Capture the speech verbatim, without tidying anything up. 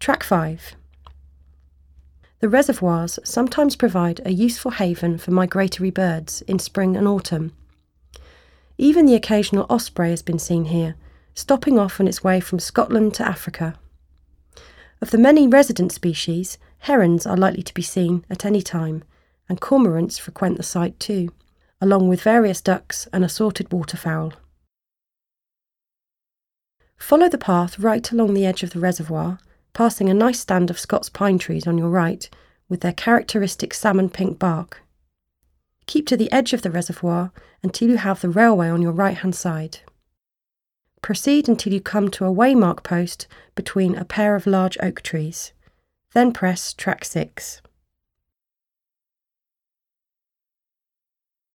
Track five. The reservoirs sometimes provide a useful haven for migratory birds in spring and autumn. Even the occasional osprey has been seen here, stopping off on its way from Scotland to Africa. Of the many resident species, herons are likely to be seen at any time, and cormorants frequent the site too, along with various ducks and assorted waterfowl. Follow the path right along the edge of the reservoir, passing a nice stand of Scots pine trees on your right with their characteristic salmon pink bark. Keep to the edge of the reservoir until you have the railway on your right-hand side. Proceed until you come to a waymark post between a pair of large oak trees. Then press track six.